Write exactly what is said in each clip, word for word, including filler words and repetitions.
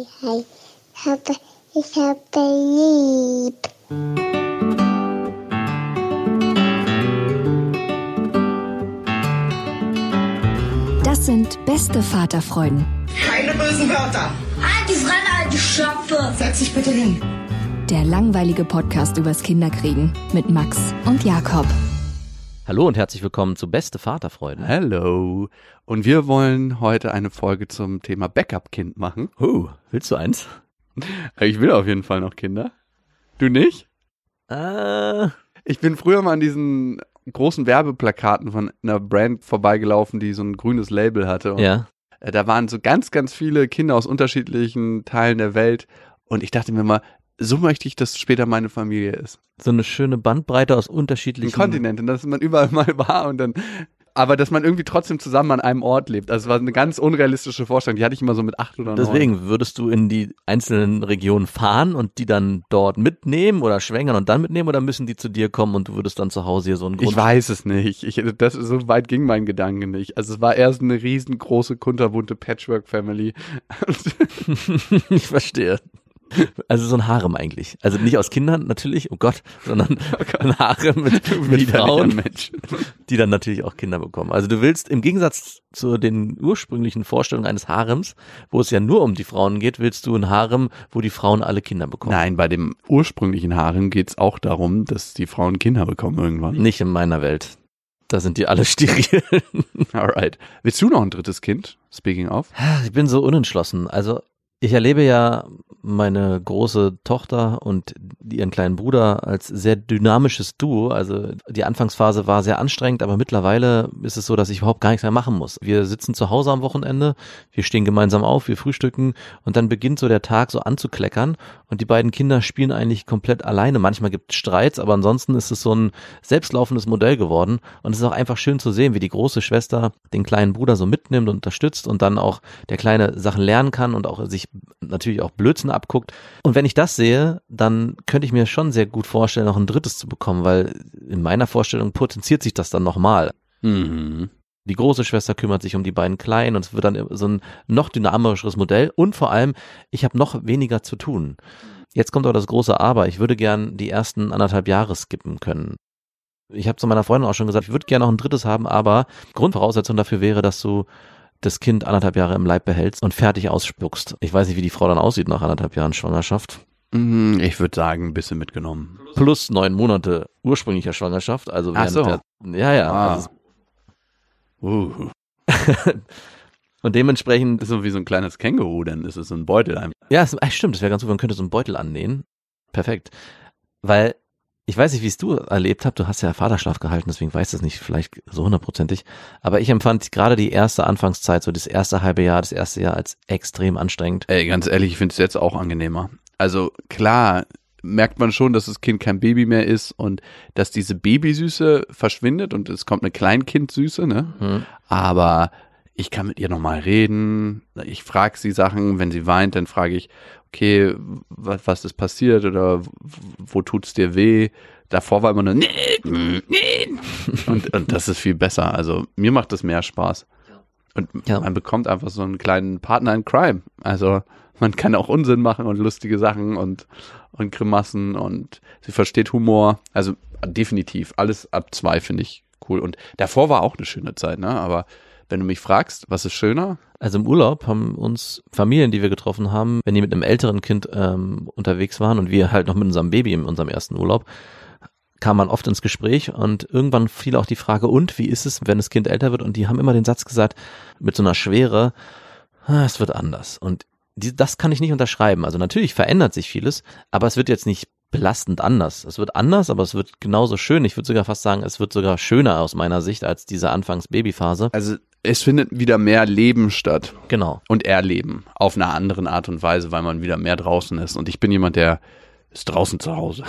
hi, hi. Ich habe, ich habe lieb. Das sind beste Vaterfreuden. Keine bösen Wörter. Halt die Fremde, alte Schöpfe. Setz dich bitte hin. Der langweilige Podcast übers Kinderkriegen mit Max und Jakob. Hallo und herzlich willkommen zu Beste Vaterfreuden. Hallo. Und wir wollen heute eine Folge zum Thema Backup-Kind machen. Oh, willst du eins? Ich will auf jeden Fall noch Kinder. Du nicht? Äh. Ich bin früher mal an diesen großen Werbeplakaten von einer Brand vorbeigelaufen, die so ein grünes Label hatte. Und ja. Da waren so ganz, ganz viele Kinder aus unterschiedlichen Teilen der Welt. Und ich dachte mir mal, so möchte ich, dass später meine Familie ist. So eine schöne Bandbreite aus unterschiedlichen Kontinenten, dass man überall mal war und dann, aber dass man irgendwie trotzdem zusammen an einem Ort lebt. Also es war eine ganz unrealistische Vorstellung, die hatte ich immer so mit acht oder neun. Deswegen würdest du in die einzelnen Regionen fahren und die dann dort mitnehmen oder schwängern und dann mitnehmen oder müssen die zu dir kommen und du würdest dann zu Hause hier so einen Grund? Ich weiß es nicht. Ich, das, so weit ging mein Gedanke nicht. Also es war erst eine riesengroße, kunterbunte Patchwork-Family. Ich verstehe. Also so ein Harem eigentlich. Also nicht aus Kindern natürlich, oh Gott, sondern ein Harem mit, mit Frauen, Mensch. Die dann natürlich auch Kinder bekommen. Also du willst im Gegensatz zu den ursprünglichen Vorstellungen eines Harems, wo es ja nur um die Frauen geht, willst du ein Harem, wo die Frauen alle Kinder bekommen. Nein, bei dem ursprünglichen Harem geht es auch darum, dass die Frauen Kinder bekommen irgendwann. Nicht in meiner Welt. Da sind die alle steril. Alright. Willst du noch ein drittes Kind? Speaking of. Ich bin so unentschlossen. Also ich erlebe ja meine große Tochter und ihren kleinen Bruder als sehr dynamisches Duo. Also die Anfangsphase war sehr anstrengend, aber mittlerweile ist es so, dass ich überhaupt gar nichts mehr machen muss. Wir sitzen zu Hause am Wochenende, wir stehen gemeinsam auf, wir frühstücken und dann beginnt so der Tag so anzukleckern und die beiden Kinder spielen eigentlich komplett alleine. Manchmal gibt es Streits, aber ansonsten ist es so ein selbstlaufendes Modell geworden und es ist auch einfach schön zu sehen, wie die große Schwester den kleinen Bruder so mitnimmt und unterstützt und dann auch der Kleine Sachen lernen kann und auch sich natürlich auch Blödsinn abguckt. Und wenn ich das sehe, dann könnte ich mir schon sehr gut vorstellen, noch ein drittes zu bekommen, weil in meiner Vorstellung potenziert sich das dann nochmal. Mhm. Die große Schwester kümmert sich um die beiden Kleinen und es wird dann so ein noch dynamischeres Modell und vor allem, ich habe noch weniger zu tun. Jetzt kommt aber das große Aber, ich würde gern die ersten anderthalb Jahre skippen können. Ich habe zu meiner Freundin auch schon gesagt, ich würde gerne noch ein drittes haben, aber Grundvoraussetzung dafür wäre, dass du das Kind anderthalb Jahre im Leib behältst und fertig ausspuckst. Ich weiß nicht, wie die Frau dann aussieht nach anderthalb Jahren Schwangerschaft. Ich würde sagen, ein bisschen mitgenommen. Plus neun Monate ursprünglicher Schwangerschaft. Also Ach so. Der, ja, ja. Ah. Also Uh. Und dementsprechend. Das ist so wie so ein kleines Känguru, dann ist es so ein Beutel. Ja, es, stimmt, das wäre ganz gut, man könnte so einen Beutel annähen. Perfekt. Weil, ich weiß nicht, wie es du erlebt hast, du hast ja Vaterschlaf gehalten, deswegen weißt du es nicht vielleicht so hundertprozentig, aber ich empfand gerade die erste Anfangszeit, so das erste halbe Jahr, das erste Jahr als extrem anstrengend. Ey, ganz ehrlich, ich finde es jetzt auch angenehmer. Also klar merkt man schon, dass das Kind kein Baby mehr ist und dass diese Babysüße verschwindet und es kommt eine Kleinkindsüße, ne? Hm. Aber ich kann mit ihr nochmal reden, ich frage sie Sachen, wenn sie weint, dann frage ich, okay, was, was ist passiert oder wo tut's dir weh? Davor war immer nur und, und das ist viel besser. Also mir macht das mehr Spaß. Und ja. Man bekommt einfach so einen kleinen Partner in Crime. Also man kann auch Unsinn machen und lustige Sachen und, und Grimassen und sie versteht Humor. Also definitiv, alles ab zwei finde ich cool. Und davor war auch eine schöne Zeit, ne? Aber wenn du mich fragst, was ist schöner? Also im Urlaub haben uns Familien, die wir getroffen haben, wenn die mit einem älteren Kind ähm, unterwegs waren und wir halt noch mit unserem Baby in unserem ersten Urlaub, kam man oft ins Gespräch und irgendwann fiel auch die Frage, und wie ist es, wenn das Kind älter wird? Und die haben immer den Satz gesagt, mit so einer Schwere, ah, es wird anders. Und die, das kann ich nicht unterschreiben. Also natürlich verändert sich vieles, aber es wird jetzt nicht belastend anders. Es wird anders, aber es wird genauso schön. Ich würde sogar fast sagen, es wird sogar schöner aus meiner Sicht als diese Anfangs-Babyphase. Also es findet wieder mehr Leben statt. Genau. Und Erleben. Auf einer anderen Art und Weise, weil man wieder mehr draußen ist. Und ich bin jemand, der ist draußen zu Hause.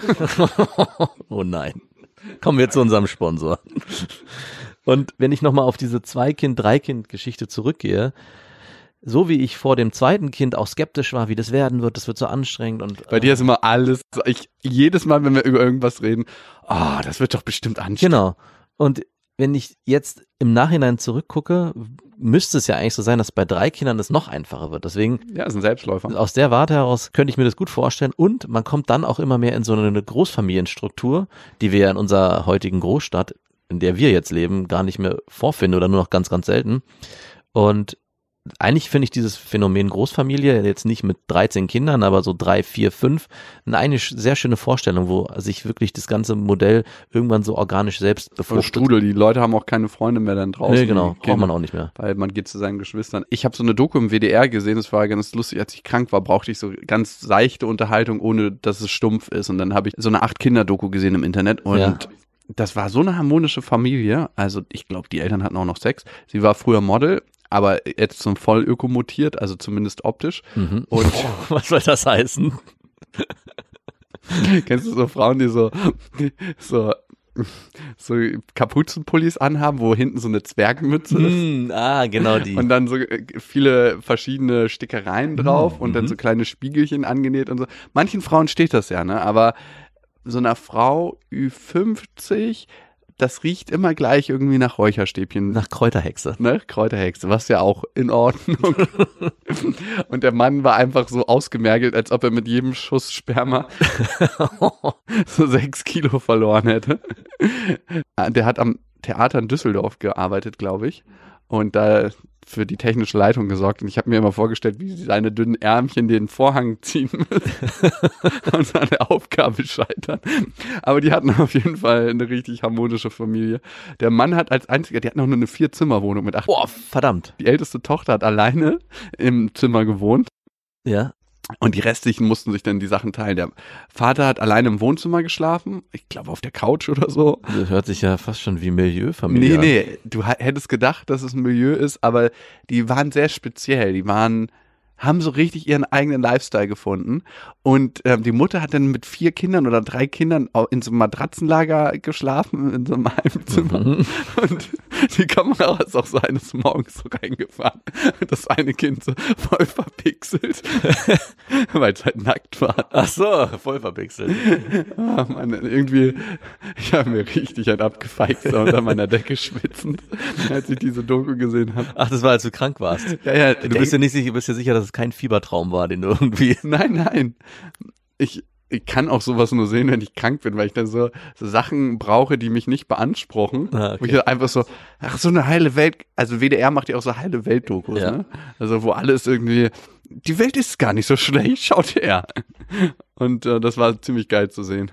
Oh nein. Kommen wir zu unserem Sponsor. Und wenn ich nochmal auf diese Zwei-Kind-, Drei-Kind-Geschichte zurückgehe, so wie ich vor dem zweiten Kind auch skeptisch war, wie das werden wird, das wird so anstrengend. Und bei dir ist immer alles, ich, jedes Mal, wenn wir über irgendwas reden, ah, oh, das wird doch bestimmt anstrengend. Genau. Und wenn ich jetzt im Nachhinein zurückgucke, müsste es ja eigentlich so sein, dass bei drei Kindern es noch einfacher wird. Deswegen, ja, ist ein Selbstläufer. Aus der Warte heraus könnte ich mir das gut vorstellen. Und man kommt dann auch immer mehr in so eine Großfamilienstruktur, die wir ja in unserer heutigen Großstadt, in der wir jetzt leben, gar nicht mehr vorfinden oder nur noch ganz, ganz selten. Und eigentlich finde ich dieses Phänomen Großfamilie, jetzt nicht mit dreizehn Kindern, aber so drei, vier, fünf, eine sehr schöne Vorstellung, wo sich wirklich das ganze Modell irgendwann so organisch selbst befruchtet. Strudel, die Leute haben auch keine Freunde mehr dann draußen. Nee, genau, braucht man auch nicht mehr. Weil man geht zu seinen Geschwistern. Ich habe so eine Doku im W D R gesehen, das war ganz lustig, als ich krank war, brauchte ich so ganz seichte Unterhaltung, ohne dass es stumpf ist. Und dann habe ich so eine Acht-Kinder-Doku gesehen im Internet und ja. Das war so eine harmonische Familie. Also ich glaube, die Eltern hatten auch noch Sex. Sie war früher Model, aber jetzt zum Vollöko mutiert, also zumindest optisch. Mhm. Und was soll das heißen? Kennst du so Frauen, die so so so Kapuzenpullis anhaben, wo hinten so eine Zwergmütze ist? Mm, ah, genau die. Und dann so viele verschiedene Stickereien drauf mm, und dann so kleine Spiegelchen angenäht und so. Manchen Frauen steht das ja, ne? Aber so einer Frau Ü fünfzig, das riecht immer gleich irgendwie nach Räucherstäbchen. Nach Kräuterhexe. Ne? Kräuterhexe, was ja auch in Ordnung. Und der Mann war einfach so ausgemergelt, als ob er mit jedem Schuss Sperma so sechs Kilo verloren hätte. Der hat am Theater in Düsseldorf gearbeitet, glaube ich. Und da für die technische Leitung gesorgt. Und ich habe mir immer vorgestellt, wie sie seine dünnen Ärmchen den Vorhang ziehen müssen und an der Aufgabe scheitern. Aber die hatten auf jeden Fall eine richtig harmonische Familie. Der Mann hat als einziger, die hatten noch nur eine Vier-Zimmer-Wohnung mit acht. Boah, verdammt. Die älteste Tochter hat alleine im Zimmer gewohnt. Ja. Und die restlichen mussten sich dann die Sachen teilen. Der Vater hat alleine im Wohnzimmer geschlafen. Ich glaube auf der Couch oder so. Das hört sich ja fast schon wie Milieufamilie an. Nee, nee. Du hättest gedacht, dass es ein Milieu ist, aber die waren sehr speziell. Die waren, haben so richtig ihren eigenen Lifestyle gefunden. Und ähm, die Mutter hat dann mit vier Kindern oder drei Kindern in so einem Matratzenlager geschlafen, in so einem Heimzimmer. Mhm. Und die Kamera ist auch so eines Morgens so reingefahren. Das eine Kind so voll verpixelt, weil es halt nackt war. Ach so, voll verpixelt. Oh Mann, irgendwie, ich habe mir richtig ein abgefeixt unter meiner Decke schwitzend, als ich diese Doku gesehen habe. Ach, das war, als du krank warst. Ja, ja. Du bist ja nicht sicher, bist ja sicher, dass es kein Fiebertraum war, den du irgendwie... Nein, nein. Ich, ich kann auch sowas nur sehen, wenn ich krank bin, weil ich dann so, so Sachen brauche, die mich nicht beanspruchen. Ah, okay. Wo ich einfach so, ach, so eine heile Welt, also W D R macht ja auch so heile Welt-Dokus, ja. Ne? Also wo alles irgendwie, die Welt ist gar nicht so schlecht, schaut her. Und äh, das war ziemlich geil zu sehen.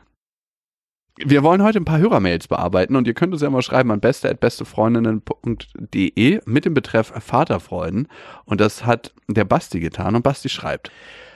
Wir wollen heute ein paar Hörermails bearbeiten und ihr könnt uns ja mal schreiben an beste at bestefreundinnen punkt de mit dem Betreff Vaterfreuden. Und das hat der Basti getan und Basti schreibt: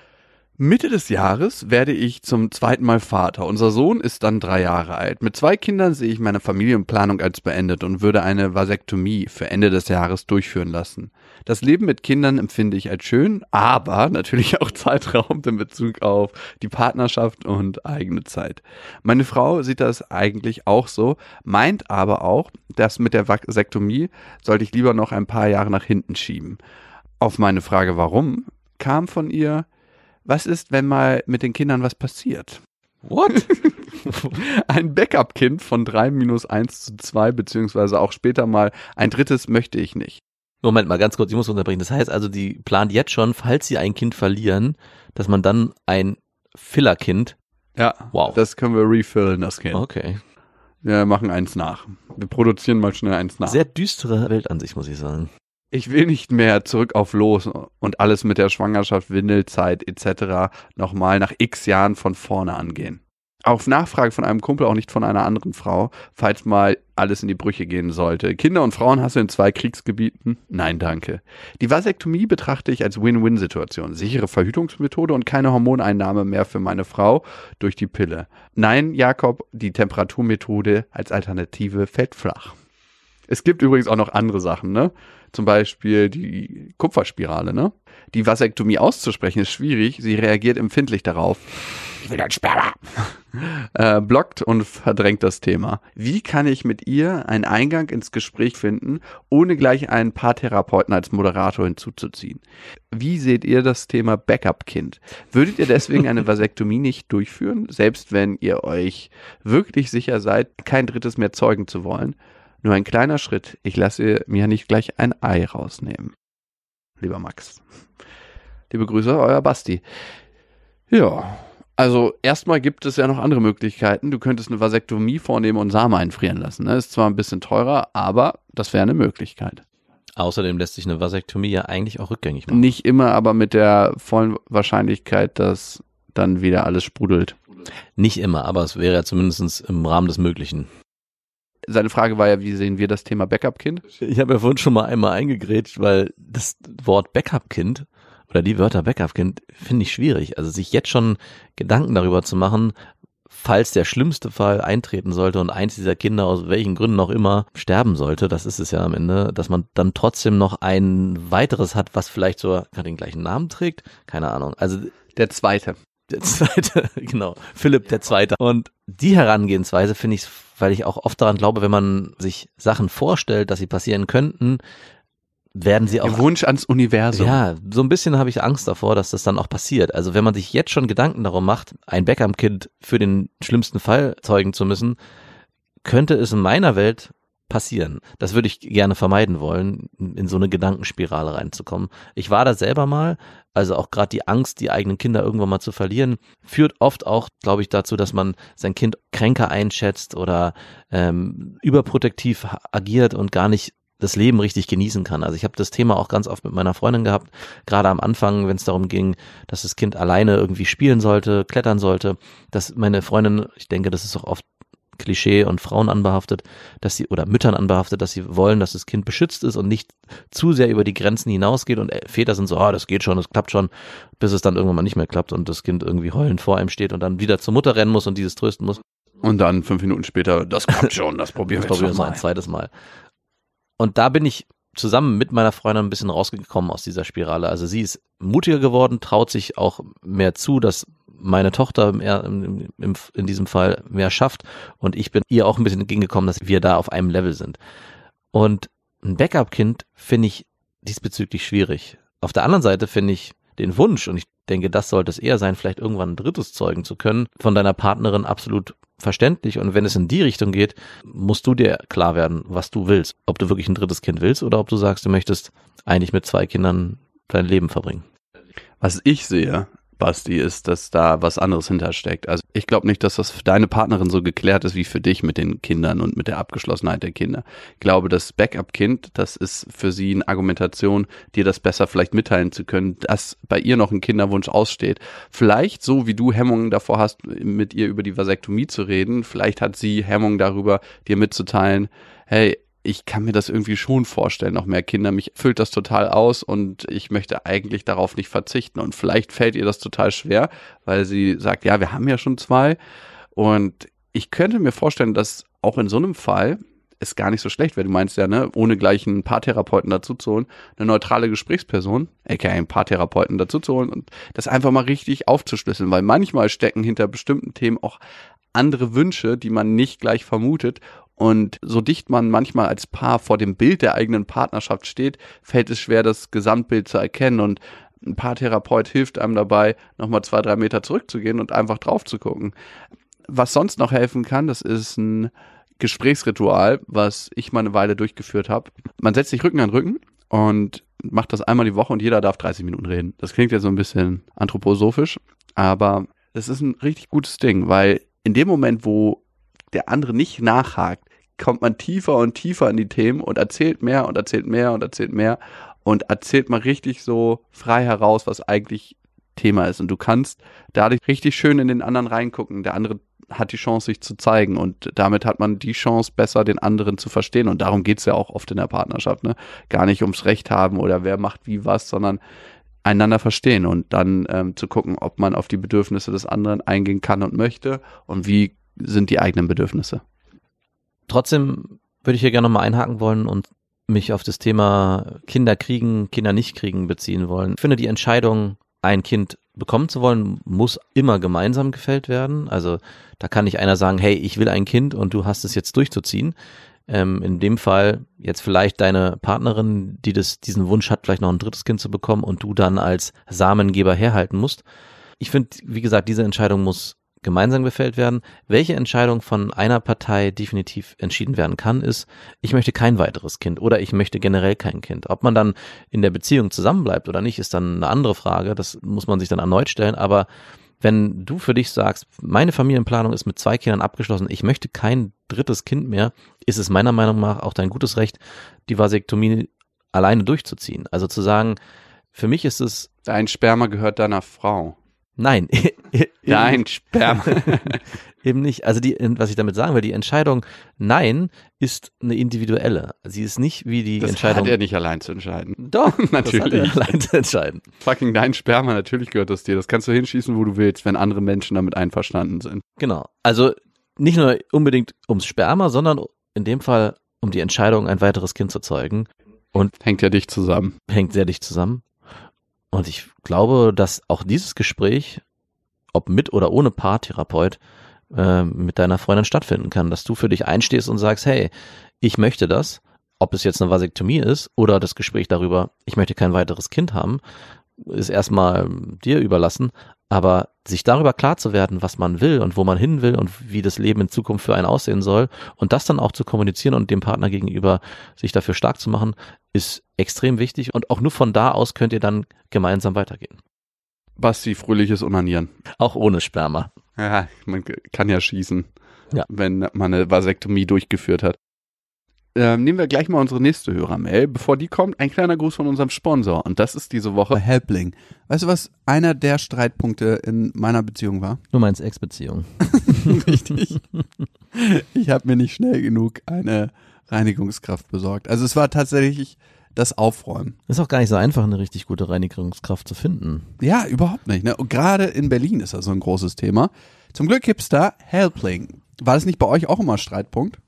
Mitte des Jahres werde ich zum zweiten Mal Vater. Unser Sohn ist dann drei Jahre alt. Mit zwei Kindern sehe ich meine Familienplanung als beendet und würde eine Vasektomie für Ende des Jahres durchführen lassen. Das Leben mit Kindern empfinde ich als schön, aber natürlich auch zeitraubend in Bezug auf die Partnerschaft und eigene Zeit. Meine Frau sieht das eigentlich auch so, meint aber auch, dass mit der Vasektomie sollte ich lieber noch ein paar Jahre nach hinten schieben. Auf meine Frage, warum, kam von ihr: Was ist, wenn mal mit den Kindern was passiert? What? Ein Backup-Kind von drei minus eins zu zwei, beziehungsweise auch später mal ein drittes möchte ich nicht. Moment mal, ganz kurz, ich muss unterbrechen. Das heißt also, die plant jetzt schon, falls sie ein Kind verlieren, dass man dann ein Filler-Kind... Ja, wow. Das können wir refillen, das Kind. Okay. Wir machen eins nach. Wir produzieren mal schnell eins nach. Sehr düstere Weltansicht, muss ich sagen. Ich will nicht mehr zurück auf los und alles mit der Schwangerschaft, Windelzeit et cetera nochmal nach x Jahren von vorne angehen. Auf Nachfrage von einem Kumpel, auch nicht von einer anderen Frau, falls mal alles in die Brüche gehen sollte. Kinder- und Frauenhasse in zwei Kriegsgebieten? Nein, danke. Die Vasektomie betrachte ich als Win-Win-Situation. Sichere Verhütungsmethode und keine Hormoneinnahme mehr für meine Frau durch die Pille. Nein, Jakob, die Temperaturmethode als Alternative fällt flach. Es gibt übrigens auch noch andere Sachen, ne? Zum Beispiel die Kupferspirale, ne? Die Vasektomie auszusprechen ist schwierig. Sie reagiert empfindlich darauf. Ich will ein Sperma. äh, blockt und verdrängt das Thema. Wie kann ich mit ihr einen Eingang ins Gespräch finden, ohne gleich einen Paartherapeuten als Moderator hinzuzuziehen? Wie seht ihr das Thema Backup-Kind? Würdet ihr deswegen eine Vasektomie nicht durchführen, selbst wenn ihr euch wirklich sicher seid, kein drittes mehr zeugen zu wollen? Nur ein kleiner Schritt. Ich lasse mir nicht gleich ein Ei rausnehmen. Lieber Max. Liebe Grüße, euer Basti. Ja, also erstmal gibt es ja noch andere Möglichkeiten. Du könntest eine Vasektomie vornehmen und Samen einfrieren lassen. Ne? Ist zwar ein bisschen teurer, aber das wäre eine Möglichkeit. Außerdem lässt sich eine Vasektomie ja eigentlich auch rückgängig machen. Nicht immer, aber mit der vollen Wahrscheinlichkeit, dass dann wieder alles sprudelt. Nicht immer, aber es wäre ja zumindest im Rahmen des Möglichen. Seine Frage war ja, wie sehen wir das Thema Backup-Kind? Ich habe ja vorhin schon mal einmal eingegrätscht, weil das Wort Backup-Kind oder die Wörter Backup-Kind finde ich schwierig. Also sich jetzt schon Gedanken darüber zu machen, falls der schlimmste Fall eintreten sollte und eins dieser Kinder aus welchen Gründen auch immer sterben sollte, das ist es ja am Ende, dass man dann trotzdem noch ein weiteres hat, was vielleicht sogar den gleichen Namen trägt. Keine Ahnung. Also der Zweite. Der Zweite, genau. Philipp der Zweite. Und die Herangehensweise finde ich, weil ich auch oft daran glaube, wenn man sich Sachen vorstellt, dass sie passieren könnten, werden sie auch... Der Wunsch ans Universum. Ja, so ein bisschen habe ich Angst davor, dass das dann auch passiert. Also wenn man sich jetzt schon Gedanken darum macht, ein Backup-Kind für den schlimmsten Fall zeugen zu müssen, könnte es in meiner Welt passieren. Das würde ich gerne vermeiden wollen, in so eine Gedankenspirale reinzukommen. Ich war da selber mal, also auch gerade die Angst, die eigenen Kinder irgendwann mal zu verlieren, führt oft auch, glaube ich, dazu, dass man sein Kind kränker einschätzt oder ähm, überprotektiv agiert und gar nicht das Leben richtig genießen kann. Also ich habe das Thema auch ganz oft mit meiner Freundin gehabt, gerade am Anfang, wenn es darum ging, dass das Kind alleine irgendwie spielen sollte, klettern sollte, dass meine Freundin, ich denke, das ist auch oft Klischee und Frauen anbehaftet, dass sie oder Müttern anbehaftet, dass sie wollen, dass das Kind beschützt ist und nicht zu sehr über die Grenzen hinausgeht und Väter sind so, ah, das geht schon, das klappt schon, bis es dann irgendwann mal nicht mehr klappt und das Kind irgendwie heulend vor einem steht und dann wieder zur Mutter rennen muss und dieses trösten muss. Und dann fünf Minuten später, das klappt schon, das probieren wir jetzt mal ein zweites Mal. Und da bin ich zusammen mit meiner Freundin ein bisschen rausgekommen aus dieser Spirale. Also sie ist mutiger geworden, traut sich auch mehr zu, dass meine Tochter mehr im, im, in diesem Fall mehr schafft und ich bin ihr auch ein bisschen entgegengekommen, dass wir da auf einem Level sind. Und ein Backup-Kind finde ich diesbezüglich schwierig. Auf der anderen Seite finde ich den Wunsch, und ich denke, das sollte es eher sein, vielleicht irgendwann ein drittes zeugen zu können, von deiner Partnerin absolut verständlich. Und wenn es in die Richtung geht, musst du dir klar werden, was du willst. Ob du wirklich ein drittes Kind willst oder ob du sagst, du möchtest eigentlich mit zwei Kindern dein Leben verbringen. Was ich sehe, Basti, ist, dass da was anderes hintersteckt. Also ich glaube nicht, dass das für deine Partnerin so geklärt ist wie für dich mit den Kindern und mit der Abgeschlossenheit der Kinder. Ich glaube, das Backup-Kind, das ist für sie eine Argumentation, dir das besser vielleicht mitteilen zu können, dass bei ihr noch ein Kinderwunsch aussteht. Vielleicht so, wie du Hemmungen davor hast, mit ihr über die Vasektomie zu reden, vielleicht hat sie Hemmungen darüber, dir mitzuteilen, hey, ich kann mir das irgendwie schon vorstellen, noch mehr Kinder. Mich füllt das total aus und ich möchte eigentlich darauf nicht verzichten. Und vielleicht fällt ihr das total schwer, weil sie sagt, ja, wir haben ja schon zwei. Und ich könnte mir vorstellen, dass auch in so einem Fall es gar nicht so schlecht wäre. Du meinst ja, ne, ohne gleich einen Paartherapeuten dazu zu holen, eine neutrale Gesprächsperson, aka einen Paartherapeuten dazu zu holen und das einfach mal richtig aufzuschlüsseln. Weil manchmal stecken hinter bestimmten Themen auch andere Wünsche, die man nicht gleich vermutet. Und so dicht man manchmal als Paar vor dem Bild der eigenen Partnerschaft steht, fällt es schwer, das Gesamtbild zu erkennen. Und ein Paartherapeut hilft einem dabei, nochmal zwei, drei Meter zurückzugehen und einfach drauf zu gucken. Was sonst noch helfen kann, das ist ein Gesprächsritual, was ich mal eine Weile durchgeführt habe. Man setzt sich Rücken an Rücken und macht das einmal die Woche und jeder darf dreißig Minuten reden. Das klingt ja so ein bisschen anthroposophisch, aber das ist ein richtig gutes Ding, weil in dem Moment, wo der andere nicht nachhakt, kommt man tiefer und tiefer in die Themen und erzählt mehr und erzählt mehr und erzählt mehr und erzählt mal richtig so frei heraus, was eigentlich Thema ist. Und du kannst dadurch richtig schön in den anderen reingucken. Der andere hat die Chance, sich zu zeigen und damit hat man die Chance, besser den anderen zu verstehen. Und darum geht's ja auch oft in der Partnerschaft, ne? Gar nicht ums Recht haben oder wer macht wie was, sondern einander verstehen und dann ähm, zu gucken, ob man auf die Bedürfnisse des anderen eingehen kann und möchte und wie sind die eigenen Bedürfnisse. Trotzdem würde ich hier gerne nochmal einhaken wollen und mich auf das Thema Kinder kriegen, Kinder nicht kriegen beziehen wollen. Ich finde, die Entscheidung, ein Kind bekommen zu wollen, muss immer gemeinsam gefällt werden. Also da kann nicht einer sagen, hey, ich will ein Kind und du hast es jetzt durchzuziehen. Ähm, in dem Fall jetzt vielleicht deine Partnerin, die das, diesen Wunsch hat, vielleicht noch ein drittes Kind zu bekommen und du dann als Samengeber herhalten musst. Ich finde, wie gesagt, diese Entscheidung muss gemeinsam gefällt werden. Welche Entscheidung von einer Partei definitiv entschieden werden kann, ist, ich möchte kein weiteres Kind oder ich möchte generell kein Kind. Ob man dann in der Beziehung zusammenbleibt oder nicht, ist dann eine andere Frage. Das muss man sich dann erneut stellen. Aber wenn du für dich sagst, meine Familienplanung ist mit zwei Kindern abgeschlossen, ich möchte kein drittes Kind mehr, ist es meiner Meinung nach auch dein gutes Recht, die Vasektomie alleine durchzuziehen. Also zu sagen, für mich ist es... Dein Sperma gehört deiner Frau. Nein. Dein Sperma. Eben nicht. Also die, was ich damit sagen will, die Entscheidung Nein ist eine individuelle. Sie ist nicht wie die das Entscheidung... Das hat er nicht allein zu entscheiden. Doch, natürlich. Das hat er allein zu entscheiden. Fucking dein Sperma, natürlich gehört das dir. Das kannst du hinschießen, wo du willst, wenn andere Menschen damit einverstanden sind. Genau. Also nicht nur unbedingt ums Sperma, sondern in dem Fall um die Entscheidung, ein weiteres Kind zu zeugen. Und hängt ja dicht zusammen. Hängt sehr dicht zusammen. Und ich glaube, dass auch dieses Gespräch, ob mit oder ohne Paartherapeut, äh, mit deiner Freundin stattfinden kann. Dass du für dich einstehst und sagst, hey, ich möchte das, ob es jetzt eine Vasektomie ist oder das Gespräch darüber, ich möchte kein weiteres Kind haben, ist erstmal dir überlassen. Aber sich darüber klar zu werden, was man will und wo man hin will und wie das Leben in Zukunft für einen aussehen soll und das dann auch zu kommunizieren und dem Partner gegenüber sich dafür stark zu machen, ist extrem wichtig und auch nur von da aus könnt ihr dann gemeinsam weitergehen. Basti, fröhliches Onanieren. Auch ohne Sperma. Ja, man kann ja schießen, ja. wenn man eine Vasektomie durchgeführt hat. Ähm, nehmen wir gleich mal unsere nächste Hörermail. Bevor die kommt, ein kleiner Gruß von unserem Sponsor. Und das ist diese Woche Helpling. Weißt du, was einer der Streitpunkte in meiner Beziehung war? Du meinst Ex-Beziehung. Richtig. Ich habe mir nicht schnell genug eine Reinigungskraft besorgt. Also es war tatsächlich das Aufräumen. Ist auch gar nicht so einfach, eine richtig gute Reinigungskraft zu finden. Ja, überhaupt nicht. Ne? Und gerade in Berlin ist das so ein großes Thema. Zum Glück gibt's da Helpling. War das nicht bei euch auch immer Streitpunkt?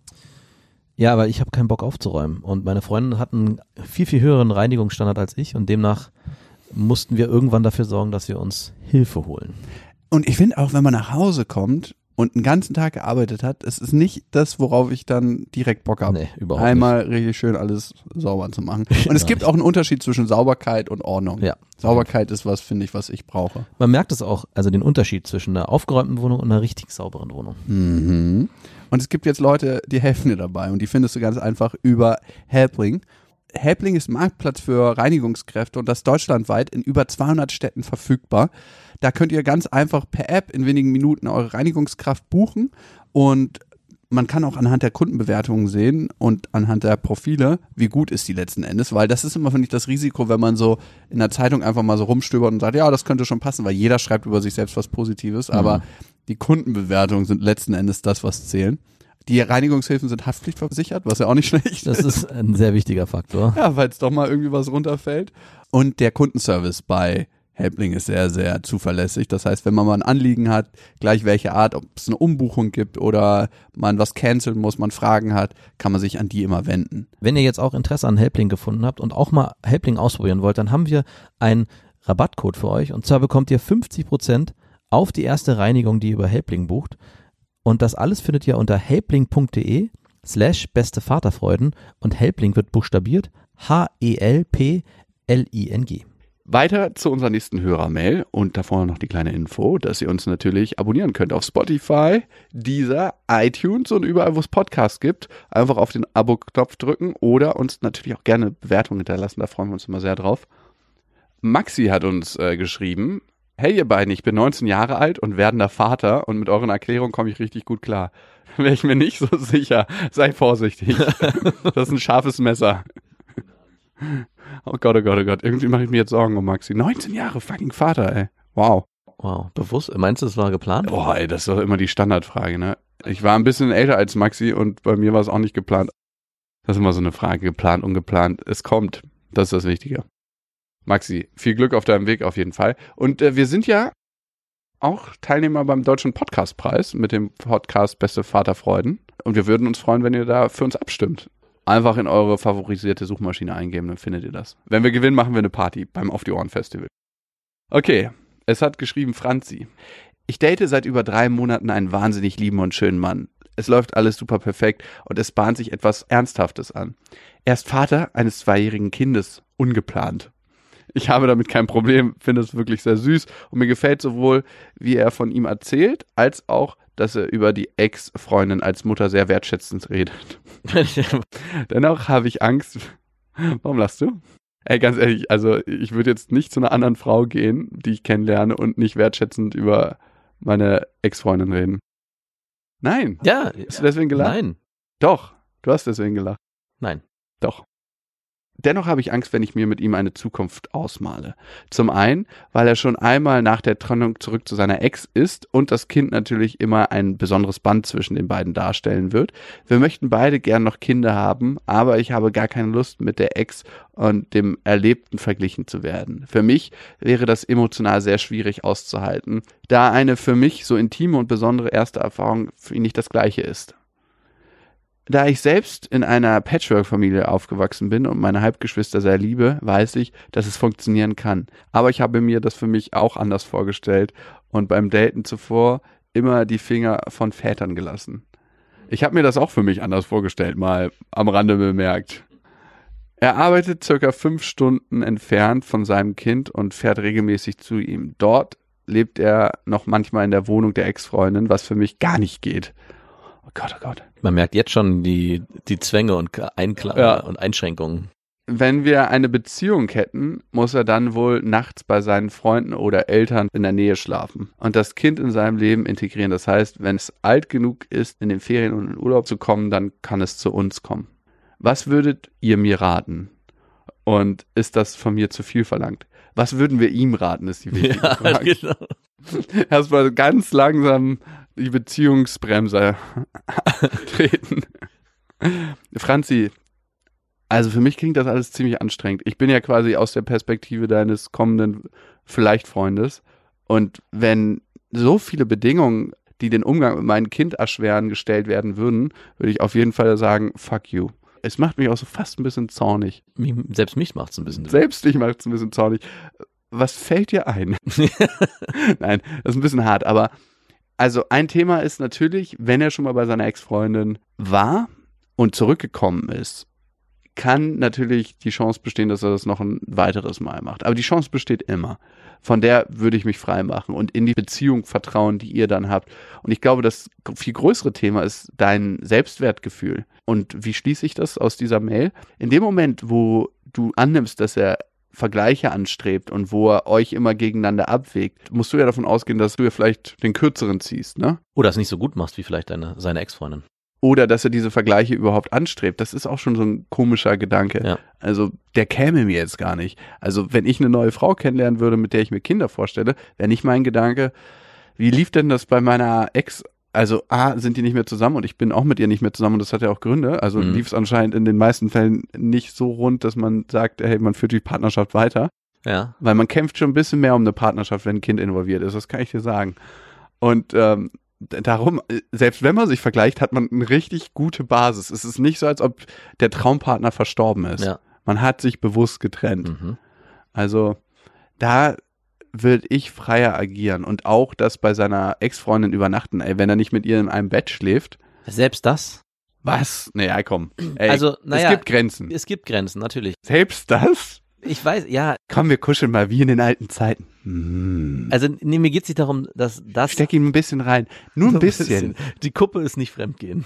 Ja, aber ich habe keinen Bock aufzuräumen und meine Freundin hat einen viel, viel höheren Reinigungsstandard als ich und demnach mussten wir irgendwann dafür sorgen, dass wir uns Hilfe holen. Und ich finde auch, wenn man nach Hause kommt und einen ganzen Tag gearbeitet hat, es ist nicht das, worauf ich dann direkt Bock habe. Nee, überhaupt Einmal nicht. richtig schön alles sauber zu machen. Und es gibt auch einen Unterschied zwischen Sauberkeit und Ordnung. Ja. Sauberkeit ist was, finde ich, was ich brauche. Man merkt es auch, also den Unterschied zwischen einer aufgeräumten Wohnung und einer richtig sauberen Wohnung. Mhm. Und es gibt jetzt Leute, die helfen dir dabei und die findest du ganz einfach über Helpling. Helpling ist Marktplatz für Reinigungskräfte und das deutschlandweit in über zweihundert Städten verfügbar. Da könnt ihr ganz einfach per App in wenigen Minuten eure Reinigungskraft buchen und man kann auch anhand der Kundenbewertungen sehen und anhand der Profile, wie gut ist die letzten Endes, weil das ist immer, finde ich, das Risiko, wenn man so in der Zeitung einfach mal so rumstöbert und sagt, ja, das könnte schon passen, weil jeder schreibt über sich selbst was Positives, mhm. aber die Kundenbewertungen sind letzten Endes das, was zählen. Die Reinigungshilfen sind haftpflichtversichert, was ja auch nicht schlecht das ist. Das ist ein sehr wichtiger Faktor. Ja, weil es doch mal irgendwie was runterfällt. Und der Kundenservice bei Helpling ist sehr, sehr zuverlässig. Das heißt, wenn man mal ein Anliegen hat, gleich welche Art, ob es eine Umbuchung gibt oder man was canceln muss, man Fragen hat, kann man sich an die immer wenden. Wenn ihr jetzt auch Interesse an Helpling gefunden habt und auch mal Helpling ausprobieren wollt, dann haben wir einen Rabattcode für euch. Und zwar bekommt ihr fünfzig Prozent auf die erste Reinigung, die ihr über Helpling bucht. Und das alles findet ihr unter helpling.de slash beste Vaterfreuden und Helpling wird buchstabiert H E L P L I N G. Weiter zu unserer nächsten Hörermail und davor noch die kleine Info, dass ihr uns natürlich abonnieren könnt auf Spotify, Deezer, iTunes und überall, wo es Podcasts gibt. Einfach auf den Abo-Knopf drücken oder uns natürlich auch gerne Bewertungen hinterlassen, da freuen wir uns immer sehr drauf. Maxi hat uns äh, geschrieben, hey ihr beiden, ich bin neunzehn Jahre alt und werdender Vater und mit euren Erklärungen komme ich richtig gut klar. Wäre ich mir nicht so sicher, sei vorsichtig. Das ist ein scharfes Messer. Oh Gott, oh Gott, oh Gott. Irgendwie mache ich mir jetzt Sorgen um Maxi. neunzehn Jahre fucking Vater, ey. Wow. Wow, bewusst? Meinst du, es war geplant? Boah, ey, das ist doch immer die Standardfrage, ne? Ich war ein bisschen älter als Maxi und bei mir war es auch nicht geplant. Das ist immer so eine Frage, geplant, ungeplant. Es kommt. Das ist das Wichtige. Maxi, viel Glück auf deinem Weg auf jeden Fall. Und äh, wir sind ja auch Teilnehmer beim Deutschen Podcastpreis mit dem Podcast Beste Vaterfreuden. Und wir würden uns freuen, wenn ihr da für uns abstimmt. Einfach in eure favorisierte Suchmaschine eingeben, dann findet ihr das. Wenn wir gewinnen, machen wir eine Party beim Auf die Ohren Festival. Okay, es hat geschrieben Franzi. Ich date seit über drei Monaten einen wahnsinnig lieben und schönen Mann. Es läuft alles super perfekt und es bahnt sich etwas Ernsthaftes an. Er ist Vater eines zweijährigen Kindes, ungeplant. Ich habe damit kein Problem, finde es wirklich sehr süß und mir gefällt sowohl, wie er von ihm erzählt, als auch, dass er über die Ex-Freundin als Mutter sehr wertschätzend redet. Dennoch habe ich Angst. Warum lachst du? Ey, ganz ehrlich, also ich würde jetzt nicht zu einer anderen Frau gehen, die ich kennenlerne und nicht wertschätzend über meine Ex-Freundin reden. Nein. Ja. Hast du deswegen gelacht? Nein. Doch, du hast deswegen gelacht. Nein. Doch. Dennoch habe ich Angst, wenn ich mir mit ihm eine Zukunft ausmale. Zum einen, weil er schon einmal nach der Trennung zurück zu seiner Ex ist und das Kind natürlich immer ein besonderes Band zwischen den beiden darstellen wird. Wir möchten beide gern noch Kinder haben, aber ich habe gar keine Lust, mit der Ex und dem Erlebten verglichen zu werden. Für mich wäre das emotional sehr schwierig auszuhalten, da eine für mich so intime und besondere erste Erfahrung für ihn nicht das Gleiche ist. Da ich selbst in einer Patchwork-Familie aufgewachsen bin und meine Halbgeschwister sehr liebe, weiß ich, dass es funktionieren kann. Aber ich habe mir das für mich auch anders vorgestellt und beim Daten zuvor immer die Finger von Vätern gelassen. Ich habe mir das auch für mich anders vorgestellt, mal am Rande bemerkt. Er arbeitet circa fünf Stunden entfernt von seinem Kind und fährt regelmäßig zu ihm. Dort lebt er noch manchmal in der Wohnung der Ex-Freundin, was für mich gar nicht geht. Oh Gott, oh Gott. Man merkt jetzt schon die, die Zwänge und, Einkla- ja. und Einschränkungen. Wenn wir eine Beziehung hätten, muss er dann wohl nachts bei seinen Freunden oder Eltern in der Nähe schlafen und das Kind in seinem Leben integrieren. Das heißt, wenn es alt genug ist, in den Ferien und in den Urlaub zu kommen, dann kann es zu uns kommen. Was würdet ihr mir raten? Und ist das von mir zu viel verlangt? Was würden wir ihm raten, ist die wichtige ja, Frage. Genau. Erstmal ganz langsam die Beziehungsbremse treten. Franzi, also für mich klingt das alles ziemlich anstrengend. Ich bin ja quasi aus der Perspektive deines kommenden Vielleicht-Freundes. Und wenn so viele Bedingungen, die den Umgang mit meinem Kind erschweren, gestellt werden würden, würde ich auf jeden Fall sagen, fuck you. Es macht mich auch so fast ein bisschen zornig. Selbst mich macht es ein bisschen. Selbst dich macht es ein bisschen zornig. Was fällt dir ein? Nein, das ist ein bisschen hart, aber also ein Thema ist natürlich, wenn er schon mal bei seiner Ex-Freundin war und zurückgekommen ist, kann natürlich die Chance bestehen, dass er das noch ein weiteres Mal macht. Aber die Chance besteht immer. Von der würde ich mich frei machen und in die Beziehung vertrauen, die ihr dann habt. Und ich glaube, das viel größere Thema ist dein Selbstwertgefühl. Und wie schließe ich das aus dieser Mail? In dem Moment, wo du annimmst, dass er Vergleiche anstrebt und wo er euch immer gegeneinander abwägt, musst du ja davon ausgehen, dass du ja vielleicht den Kürzeren ziehst, ne? Oder es nicht so gut machst wie vielleicht deine, seine Ex-Freundin. Oder dass er diese Vergleiche überhaupt anstrebt. Das ist auch schon so ein komischer Gedanke. Ja. Also der käme mir jetzt gar nicht. Also wenn ich eine neue Frau kennenlernen würde, mit der ich mir Kinder vorstelle, wäre nicht mein Gedanke, wie lief denn das bei meiner Ex? Also A, sind die nicht mehr zusammen und ich bin auch mit ihr nicht mehr zusammen und das hat ja auch Gründe. Also mhm. lief es anscheinend in den meisten Fällen nicht so rund, dass man sagt, hey, man führt die Partnerschaft weiter. Ja. Weil man kämpft schon ein bisschen mehr um eine Partnerschaft, wenn ein Kind involviert ist. Das kann ich dir sagen. Und ähm, darum, selbst wenn man sich vergleicht, hat man eine richtig gute Basis. Es ist nicht so, als ob der Traumpartner verstorben ist. Ja. Man hat sich bewusst getrennt. Mhm. Also da würde ich freier agieren und auch das bei seiner Ex-Freundin übernachten, ey, wenn er nicht mit ihr in einem Bett schläft. Selbst das? Was? Naja, komm. Ey, also, naja, es gibt Grenzen. Es gibt Grenzen, natürlich. Selbst das? Ich weiß, ja. Komm, wir kuscheln mal wie in den alten Zeiten. Hm. Also, nee, mir geht's nicht darum, dass das... Steck ihn ein bisschen rein. Nur ein bisschen. bisschen. Die Kuppe ist nicht fremdgehen.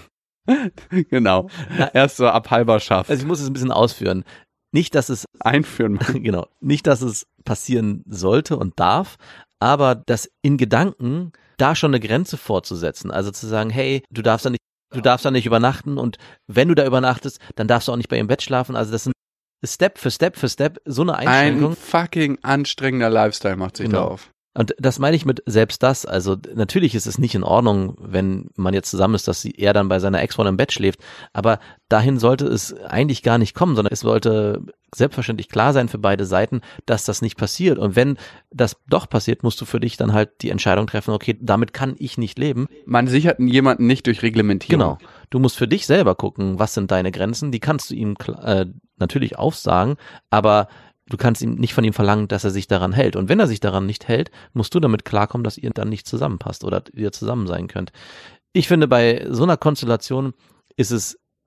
Genau. Erst so ab halber Schaft. Also ich muss es ein bisschen ausführen. Nicht, dass es einführen. Genau. Nicht, dass es passieren sollte und darf, aber dass in Gedanken da schon eine Grenze vorzusetzen. Also zu sagen, hey, du darfst da nicht, du darfst da nicht übernachten und wenn du da übernachtest, dann darfst du auch nicht bei ihm im Bett schlafen. Also das sind Step für Step für Step so eine Einschränkung. Ein fucking anstrengender Lifestyle macht sich genau. da auf. Und das meine ich mit selbst das, also natürlich ist es nicht in Ordnung, wenn man jetzt zusammen ist, dass sie er dann bei seiner Ex-Freundin im Bett schläft, aber dahin sollte es eigentlich gar nicht kommen, sondern es sollte selbstverständlich klar sein für beide Seiten, dass das nicht passiert und wenn das doch passiert, musst du für dich dann halt die Entscheidung treffen, okay, damit kann ich nicht leben. Man sichert jemanden nicht durch Reglementierung. Genau, du musst für dich selber gucken, was sind deine Grenzen, die kannst du ihm äh, natürlich aufsagen, aber du kannst ihm nicht von ihm verlangen, dass er sich daran hält. Und wenn er sich daran nicht hält, musst du damit klarkommen, dass ihr dann nicht zusammenpasst oder ihr zusammen sein könnt. Ich finde, bei so einer Konstellation ist es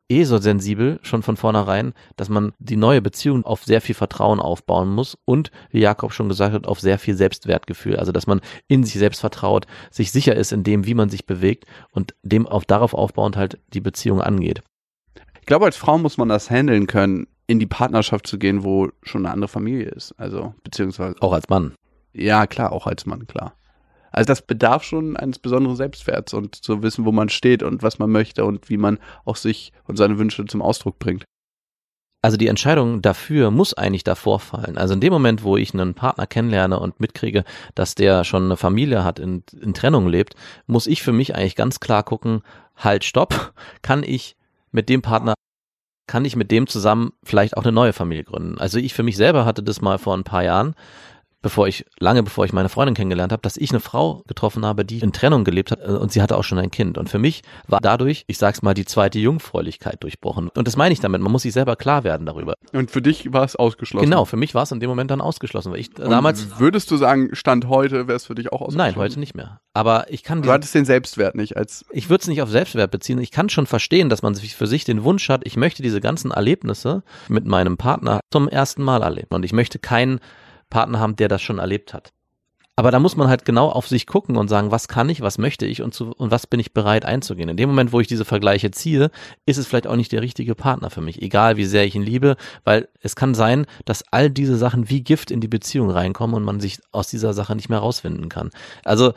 eh so sensibel, schon von vornherein, dass man die neue Beziehung auf sehr viel Vertrauen aufbauen muss und, wie Jakob schon gesagt hat, auf sehr viel Selbstwertgefühl. Also, dass man in sich selbst vertraut, sich sicher ist in dem, wie man sich bewegt und dem auf darauf aufbauend halt die Beziehung angeht. Ich glaube, als Frau muss man das handeln können, in die Partnerschaft zu gehen, wo schon eine andere Familie ist. Also, beziehungsweise. Auch als Mann. Ja, klar, auch als Mann, klar. Also das bedarf schon eines besonderen Selbstwerts und zu wissen, wo man steht und was man möchte und wie man auch sich und seine Wünsche zum Ausdruck bringt. Also die Entscheidung dafür muss eigentlich davor fallen. Also in dem Moment, wo ich einen Partner kennenlerne und mitkriege, dass der schon eine Familie hat, in, in Trennung lebt, muss ich für mich eigentlich ganz klar gucken, halt, stopp, kann ich mit dem Partner, kann ich mit dem zusammen vielleicht auch eine neue Familie gründen. Also ich für mich selber hatte das mal vor ein paar Jahren, bevor ich, lange bevor ich meine Freundin kennengelernt habe, dass ich eine Frau getroffen habe, die in Trennung gelebt hat und sie hatte auch schon ein Kind. Und für mich war dadurch, ich sag's mal, die zweite Jungfräulichkeit durchbrochen. Und das meine ich damit, man muss sich selber klar werden darüber. Und für dich war es ausgeschlossen? Genau, für mich war es in dem Moment dann ausgeschlossen. Weil ich damals, würdest du sagen, Stand heute wäre es für dich auch ausgeschlossen? Nein, heute nicht mehr. Aber ich kann... Du hattest den Selbstwert nicht als... Ich würde es nicht auf Selbstwert beziehen. Ich kann schon verstehen, dass man für sich den Wunsch hat, ich möchte diese ganzen Erlebnisse mit meinem Partner zum ersten Mal erleben. Und ich möchte keinen Partner haben, der das schon erlebt hat. Aber da muss man halt genau auf sich gucken und sagen, was kann ich, was möchte ich und, zu, und was bin ich bereit einzugehen. In dem Moment, wo ich diese Vergleiche ziehe, ist es vielleicht auch nicht der richtige Partner für mich, egal wie sehr ich ihn liebe, weil es kann sein, dass all diese Sachen wie Gift in die Beziehung reinkommen und man sich aus dieser Sache nicht mehr rausfinden kann. Also,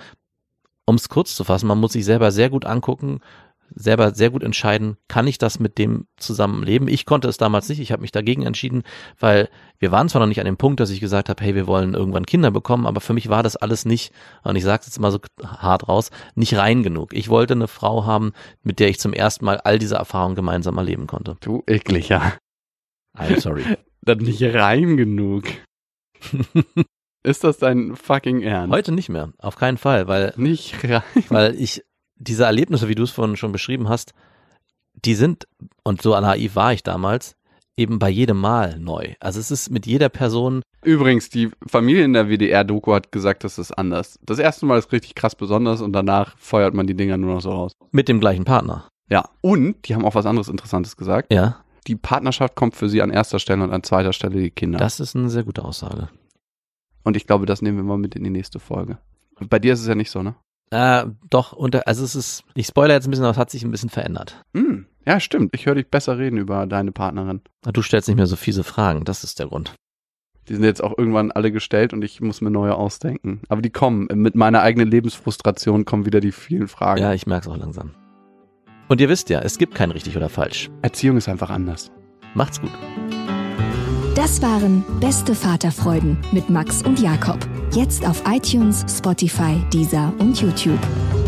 um es kurz zu fassen, man muss sich selber sehr gut angucken, selber sehr gut entscheiden, kann ich das mit dem zusammenleben? Ich konnte es damals nicht, ich habe mich dagegen entschieden, weil wir waren zwar noch nicht an dem Punkt, dass ich gesagt habe, hey, wir wollen irgendwann Kinder bekommen, aber für mich war das alles nicht, und ich sage es jetzt mal so hart raus, nicht rein genug. Ich wollte eine Frau haben, mit der ich zum ersten Mal all diese Erfahrungen gemeinsam erleben konnte. Du ekliger. I'm sorry. Das nicht rein genug. Ist das dein fucking Ernst? Heute nicht mehr, auf keinen Fall, weil, nicht rein. weil ich diese Erlebnisse, wie du es vorhin schon beschrieben hast, die sind, und so naiv war ich damals, eben bei jedem Mal neu. Also es ist mit jeder Person... Übrigens, die Familie in der W D R-Doku hat gesagt, das ist anders. Das erste Mal ist richtig krass besonders und danach feuert man die Dinger nur noch so raus. Mit dem gleichen Partner. Ja, und die haben auch was anderes Interessantes gesagt. Ja. Die Partnerschaft kommt für sie an erster Stelle und an zweiter Stelle die Kinder. Das ist eine sehr gute Aussage. Und ich glaube, das nehmen wir mal mit in die nächste Folge. Bei dir ist es ja nicht so, ne? Äh, doch, unter, also es ist, ich spoilere jetzt ein bisschen, aber es hat sich ein bisschen verändert. Mm, ja, stimmt. Ich höre dich besser reden über deine Partnerin. Du stellst nicht mehr so fiese Fragen, das ist der Grund. Die sind jetzt auch irgendwann alle gestellt und ich muss mir neue ausdenken. Aber die kommen. Mit meiner eigenen Lebensfrustration kommen wieder die vielen Fragen. Ja, ich merke es auch langsam. Und ihr wisst ja, es gibt kein richtig oder falsch. Erziehung ist einfach anders. Macht's gut. Das waren Beste Vaterfreuden mit Max und Jakob. Jetzt auf iTunes, Spotify, Deezer und YouTube.